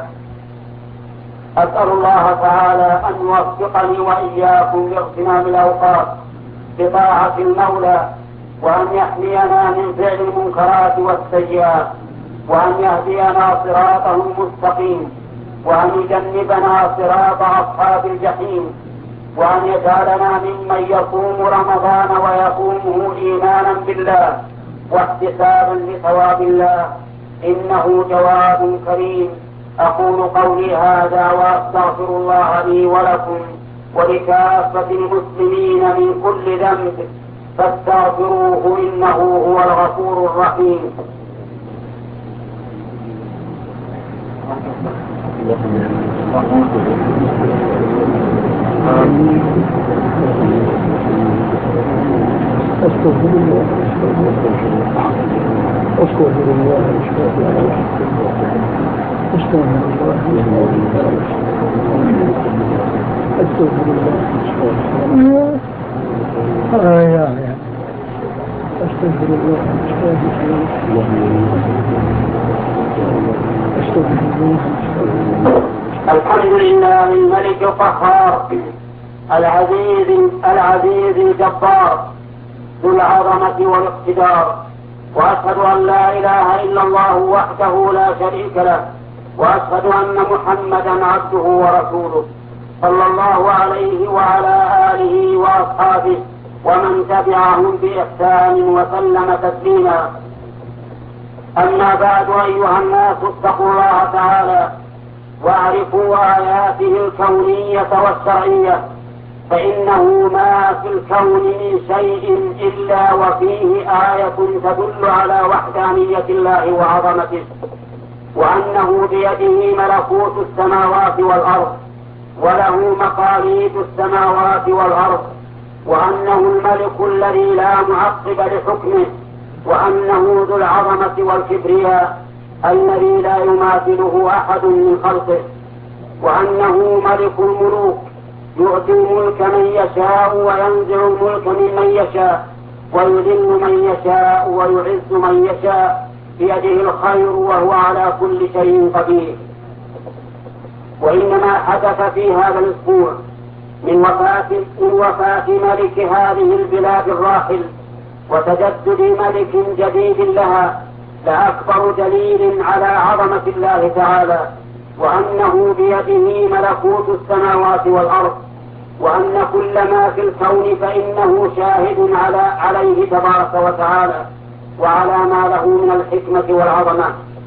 أسأل الله تعالى أن يوفقني وإياكم لاغتنام الأوقات بطاعة المولى، وأن يحمينا من فعل المنكرات والسيئات، وأن يهدينا صراطه المستقيم، وأن يجنبنا صراط أصحاب الجحيم، وأن يجعلنا ممن يصوم رمضان ويقومه إيمانا بالله واحتسابا لثواب الله، إنه جواد كريم. أقول قولي هذا وأستغفر الله لي ولكم ولكافة المسلمين من كل ذنب فاستغفروه إنه هو الغفور الرحيم. أستغفر الله أستغفر الله أستغفر الله أستغفر الله آه يا يا أستغفر الله أستغفر الله. الحمد لله الملك القهار العزيز العزيز الجبار ذو العظمة والاقتدار، وأشهد أن لا إله إلا الله وحده لا شريك له، وأشهد أن محمدا عبده ورسوله. صلى الله عليه وعلى آله وأصحابه ومن تبعهم بإحسان وسلم تسليما. أما بعد، أيها الناس، اتقوا الله تعالى واعرفوا آياته الكونية والشرعية، فإنه ما في الكون من شيء إلا وفيه آية تدل على وحدانية الله وعظمته، وأنه بيده ملكوت السماوات والأرض وله مقاليد السماوات والأرض، وأنه الملك الذي لا معقب لحكمه، وأنه ذو العظمة والكبرياء الذي لا يماثله أحد من خلقه، وأنه ملك الملوك يؤتي الملك من يشاء وينزع الملك ممن يشاء ويذل من يشاء ويعز من يشاء، بيده الخير وهو على كل شيء قدير. وإنما حدث في هذا الأسبوع من وفاة من وفاة ملك هذه البلاد الراحل وتجدد ملك جديد لها لأكبر دليل على عظمة الله تعالى، وأنه بيده ملكوت السماوات والأرض، وأن كل ما في الكون فإنه شاهد على عليه تبارك وتعالى وعلى ما له من الحكمة والعظمة.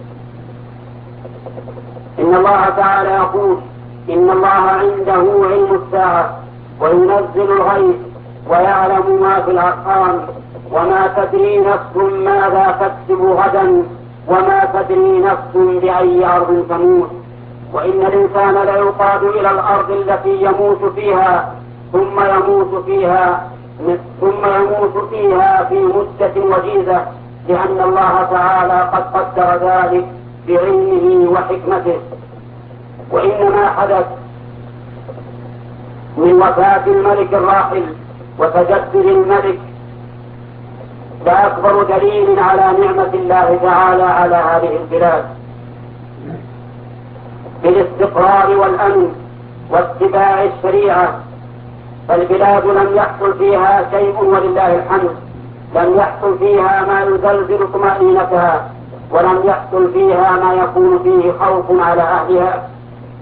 إن الله تعالى يقول: إن الله عنده علم الساعة وينزل الغيث ويعلم ما في الأرحام وما تدري نفس ماذا تكسب غدا وما تدري نفس بأي أرض تموت، وإن الإنسان ليقاد إلى الأرض التي يموت فيها ثم يموت فيها ثم يموت فيها في مدة وجيزة، لأن الله تعالى قد قدر ذلك بعلمه وحكمته. وإنما حدث من وفاة الملك الراحل وتجدد الملك فأكبر دليل على نعمة الله تعالى على هذه البلاد بالاستقرار والأمن واتباع الشريعة. فالبلاد لم يحصل فيها شيء ولله الحمد، لم يحصل فيها ما يزلزل طمأنينتها، ولم يحصل فيها ما يكون فيه خوف على أهلها.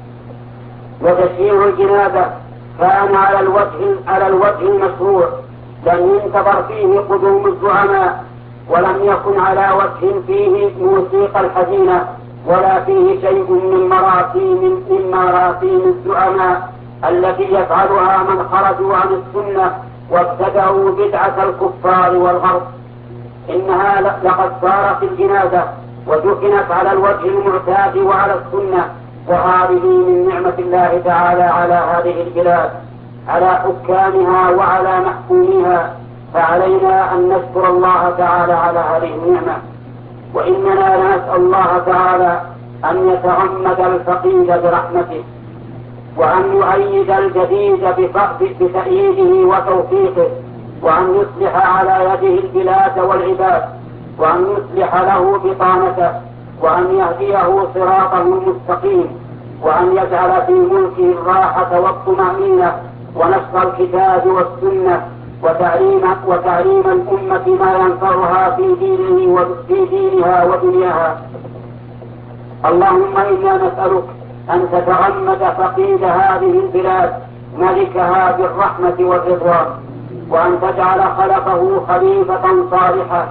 وتشييع الجنازة كان على الوجه على الوجه المشروع، لم ينتظر فيه قدوم الزعماء، ولم يكن على وجه فيه موسيقى الحزينة، ولا فيه شيء من مراسيم من مراسيم الزعماء التي يفعلها من خرجوا عن السنة وابتدعوا بدعة الكفار والغرب. إنها لقد صارت الجنازة ودفنت على الوجه المعتاد وعلى السنة، وهذه من نعمة الله تعالى على هذه البلاد، على حكامها وعلى محكوميها، فعلينا أن نشكر الله تعالى على هذه النعمة. وإننا نسأل الله تعالى أن يتغمد الفقيد برحمته، وأن يؤيد الجديد بتأييده وتوفيقه، وأن يصلح على يده البلاد والعباد، وأن يصلح له بطانته، وأن يهديه صراطه المستقيم، وأن يجعل في ملكه الراحة والطمأنينة ونشر الكتاب والسنة وتعليم وتعليم الأمة ما ينفعها في دينه وفي دينها ودنياها. اللهم إنا نسألك أن تتغمد فقيد هذه البلاد ملكها بالرحمة والرضوان، وأن تجعل خلفه خليفة صالحة،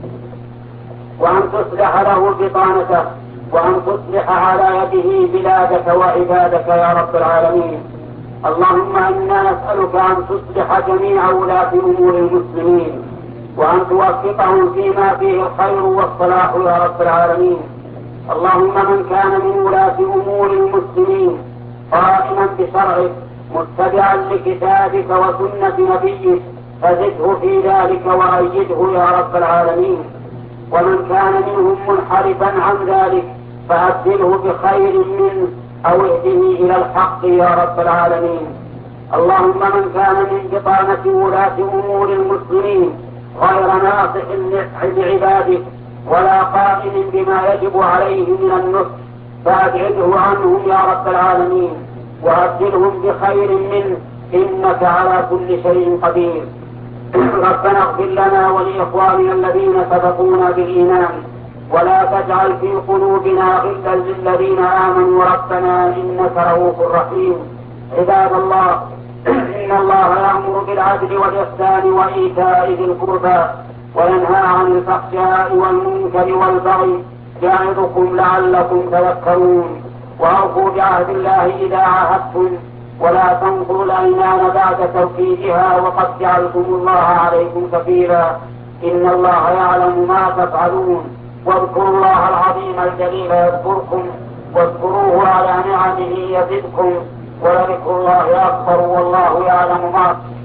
وأن تصلح له بطانته، وأن تصلح على يده بلادك وعبادك يا رب العالمين. اللهم إنا نسألك أن تصلح جميع ولاة أمور المسلمين، وأن توفقهم فيما فيه الخير والصلاح يا رب العالمين. اللهم من كان من ولاة أمور المسلمين قائما بشرعك متبعا لكتابك وسنة نبيك فزده في ذلك وأيده يا رب العالمين. ومن كان منهم منحرفا عن ذلك فأبدله بخير منه أو اهده إلى الحق يا رب العالمين. اللهم من كان من بطانة ولاة أمور المسلمين غير ناصح لعبادك ولا قائم بما يجب عليه من النصح فأبعده عنهم يا رب العالمين، وأبدلهم بخير منه إنك على كل شيء قدير. ربنا اغفر لنا ولإخواننا الذين سبقونا بالإيمان، ولا تجعل في قلوبنا غلا للذين آمنوا ربنا إنك رؤوف رحيم. عباد الله، إن الله يأمر بالعدل والإحسان وإيتاء ذي القربى وينهى عن الفحشاء والمنكر والبغي يعظكم لعلكم تذكرون. وأوفوا بعهد الله إذا عاهدتم ولا تنقضوا الأيمان بعد توكيدها وقد جعلتم الله عليكم كفيلا إن الله يعلم ما تفعلون. واذكروا الله العظيم الجليل يذكركم واذكروه على نعمه يزدكم ولذكر الله أكبر والله يعلم ما